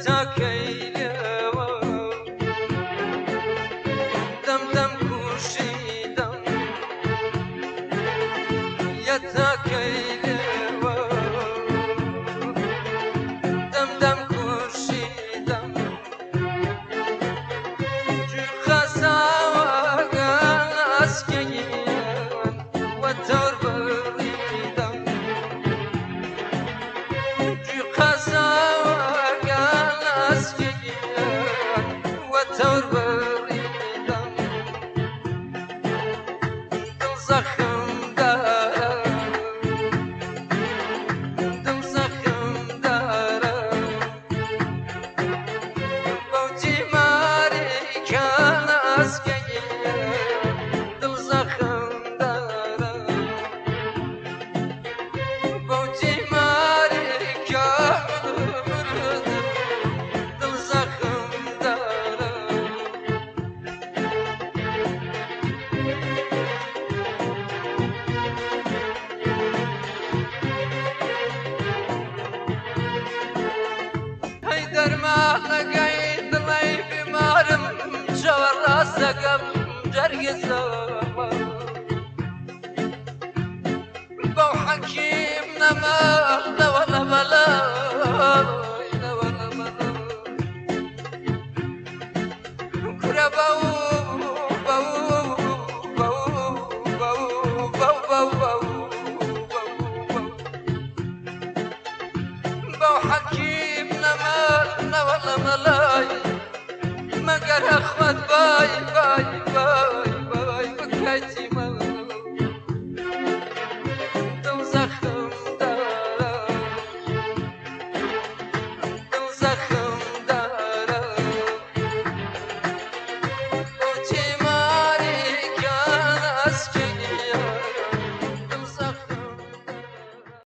تاكيلي دم دم كوشي دم يا تاكيلي دم دم كوشي دم جو خساوة أسكيين وتور بريدم جو خساوة أسكيين وتور بريدم دل زخم دارم دل زخم دارم بوتي ماري كان أسكيين دل زخم دارم بوتي ماري كان دل زخم دارم هيدر ما لقيت لي بمارم جور راسك جرقزة بو حكيمنا ما لا ولا بلا لا ولا بلا كرة بو بو بو بو بو بو بو بو حكيمنا ما لا ولا ملاي مقر اخوات باي